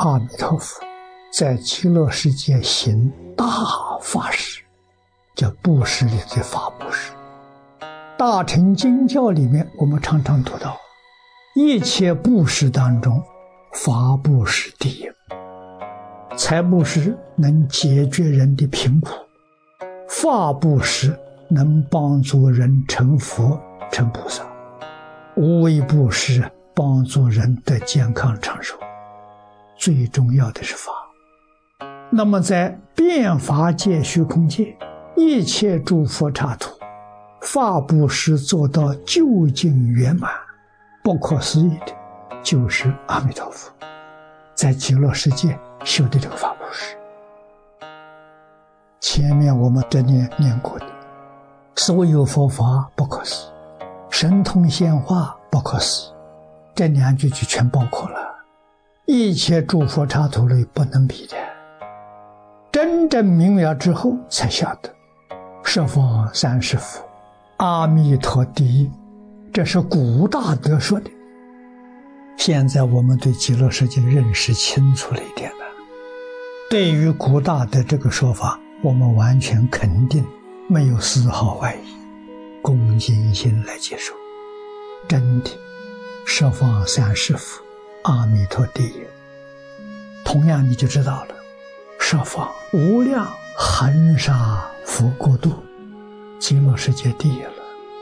阿弥陀佛在极乐世界行大法事，叫布施里的法布施。大乘经教里面我们常常读到，一切布施当中，法布施第一。财布施能解决人的贫苦，法布施能帮助人成佛成菩萨，无为布施帮助人得健康长寿。最重要的是法。那么在变法界虚空界，一切诸佛刹土，法布施做到究竟圆满，不可思议的就是阿弥陀佛在极乐世界修的这个法布施。前面我们这里念过的所有佛法不可思议，神通显化不可思议，这两句就全包括了，一切诸佛刹土类不能比的。真正明了之后才晓得十方三世佛，阿弥陀第一，这是古大德说的。现在我们对极乐世界认识清楚了一点了，对于古大德这个说法，我们完全肯定，没有丝毫怀疑，恭敬心来接受。真的，十方三世佛，阿弥陀第一。同样你就知道了，十方无量恒沙佛国度，极乐世界第一了。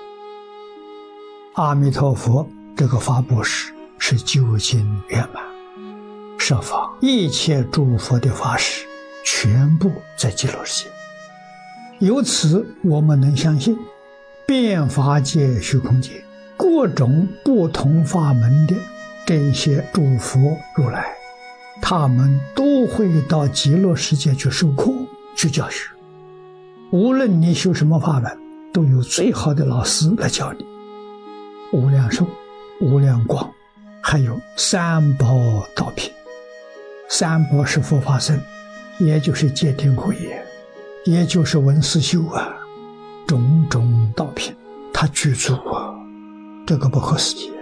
阿弥陀佛这个法布施是究竟圆满，十方一切诸佛的法施全部在极乐世界。由此我们能相信，变法界虚空界各种不同法门的这些诸佛如来，他们都会到极乐世界去授课去教学。无论你修什么法门，都有最好的老师来教你。无量寿、无量光，还有三宝道品。三宝是佛法僧，也就是戒定慧眼，也就是文思修啊，种种道品他具足啊，这个不可思议。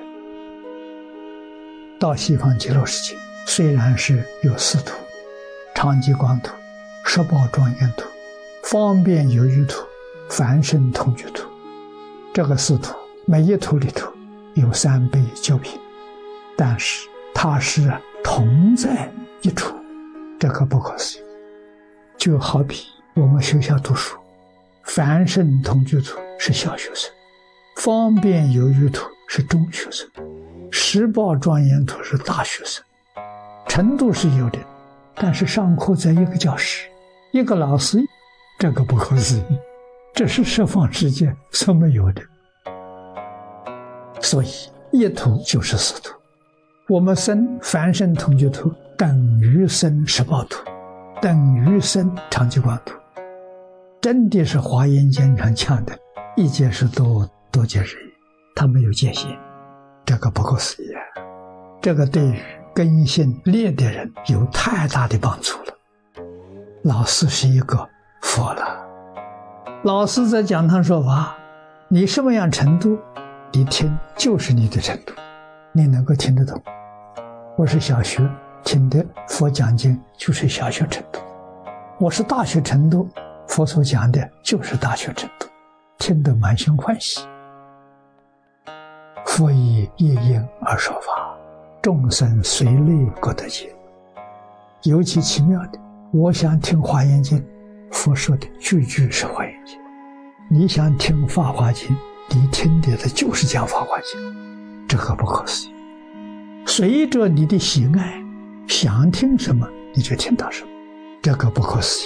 到西方极乐世界虽然是有四土，常寂光土、十宝庄严土、方便有余土、凡圣同居土，这个四土每一土里头有3倍九品，但是它是同在一处，这个不可思议。就好比我们学校读书，凡圣同居土是小学生，方便有余土是中学生，十宝庄严土是大学生，程度是有的，但是上课在一个教室，一个老师，这个不可思议，这是十方世界所没有的。所以一土就是四土，我们生凡圣同居土等于生十宝土，等于生常寂光土，真的是华严经常讲的一界是多，多界是一，它没有界限，这个不可思议啊！这个对于根性劣的人有太大的帮助了。老师是一个佛了，老师在讲堂说法，你什么样程度，你听就是你的程度，你能够听得懂。我是小学听的佛讲经就是小学程度，我是大学程度，佛所讲的就是大学程度，听得满心欢喜。佛以业因而说法，众生随类各得解。尤其奇妙的，我想听华严经，佛说的句句是华严经；你想听法华经，你听的就是讲法华经，这个不可思议。随着你的喜爱，想听什么你就听到什么，这个不可思议。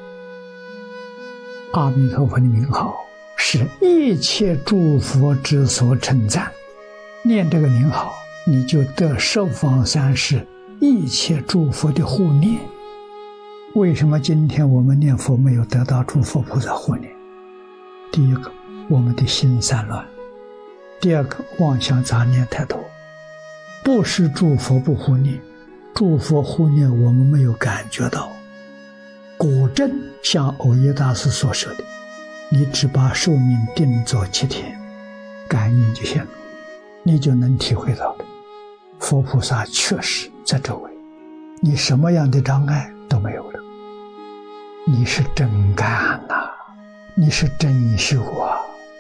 阿弥陀佛的名号是一切诸佛之所称赞，念这个名号，你就得十方三世一切诸佛的护念。为什么今天我们念佛没有得到诸佛菩萨护念？第一个，我们的心散乱；第二个，妄想杂念太多。不是诸佛不护念，诸佛护念我们没有感觉到。果真像藕益大师所说的，你只把寿命定做7天，感应就行了，你就能体会到的。佛菩萨确实在周围， 你什么样的障碍都没有了。你是真干呐，你是真修啊！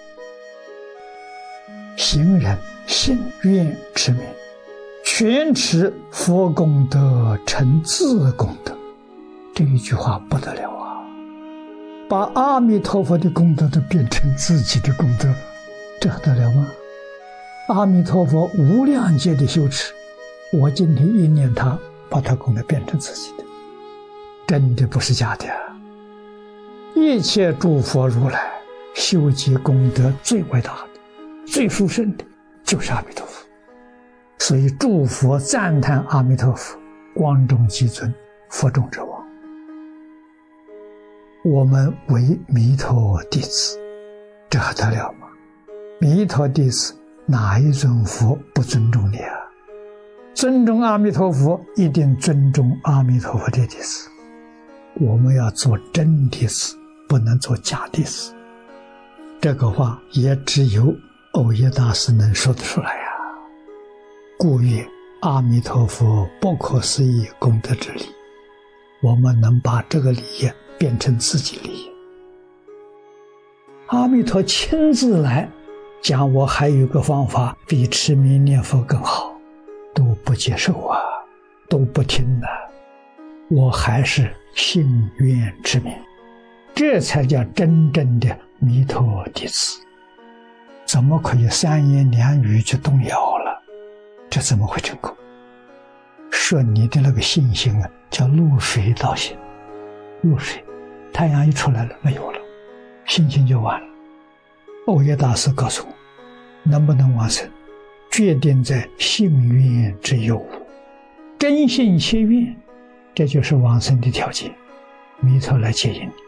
行人信愿持名，全持佛功德成自功德。这一句话不得了啊！把阿弥陀佛的功德都变成自己的功德，这得了吗？阿弥陀佛无量劫的修持，我今天一念他，把他功德变成自己的，真的不是假的啊！一切诸佛如来修集功德最伟大的、最殊胜的，就是阿弥陀佛。所以诸佛赞叹阿弥陀佛光中极尊，佛中之王。我们为弥陀弟子，这还得了吗？弥陀弟子哪一尊佛不尊重你啊？尊重阿弥陀佛，一定尊重阿弥陀佛的弟子。我们要做真弟子，不能做假弟子。这个话也只有耦耶大师能说得出来呀。故曰阿弥陀佛不可思议功德之理，我们能把这个理业变成自己理业。阿弥陀亲自来讲，我还有个方法比持名念佛更好，都不接受啊，都不听啊。我还是信愿持名，这才叫真正的弥陀弟子。怎么可以三言两语就动摇了？这怎么会成功？说你的那个信心啊，叫露水导心。露水，太阳一出来了，没有了，信心就完了。耦耶大师告诉我，能不能往生，决定在信愿之有无。真信切愿，这就是往生的条件。弥陀来接引你。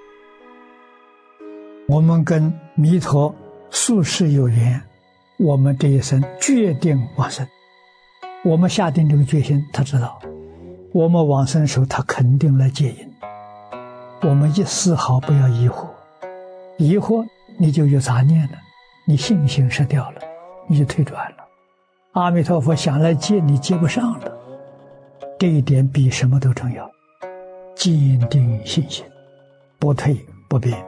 我们跟弥陀宿世有缘，我们这一生决定往生。我们下定这个决心，他知道我们往生时候，他肯定来接引。我们一丝毫不要疑惑，疑惑你就有杂念了，你信心失掉了，你就退转了。阿弥陀佛想来接你，接不上了。这一点比什么都重要，坚定信心，不退不变。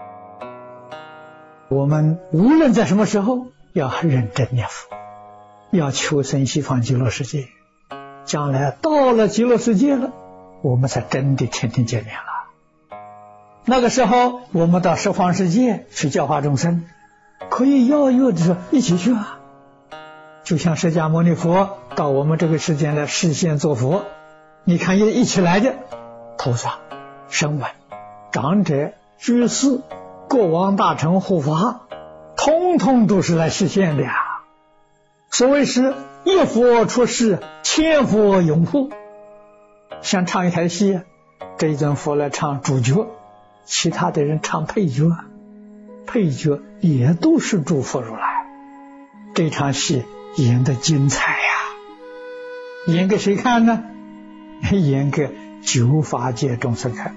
我们无论在什么时候，要认真念佛，要求生西方极乐世界。将来到了极乐世界了，我们才真的天天见面了。那个时候我们到十方世界去教化众生，可以邀约的时候一起去啊。就像释迦牟尼佛到我们这个世界来示现做佛，你看一起来的菩萨、声闻、长者、居士、国王、大臣、护法，通通都是来示现的呀。所谓是一佛出世，千佛拥护。像唱一台戏，这一尊佛来唱主角，其他的人唱配角，配角也都是诸佛如来。这场戏演得精彩呀！演给谁看呢？演给九法界众生看。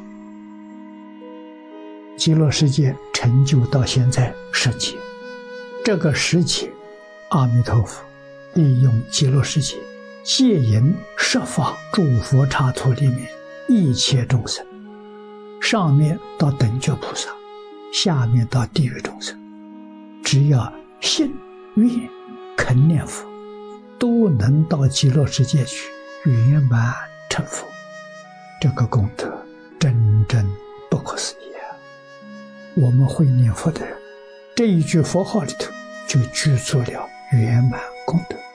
极乐世界成就到现在10劫，这个10劫，阿弥陀佛利用极乐世界戒引设法诸佛刹土里面一切众生，上面到等觉菩萨，下面到地狱众生，只要信愿肯念佛，都能到极乐世界去圆满成佛。这个功德真正不可思议啊！我们会念佛的人，这一句佛号里头就具足了圆满功德。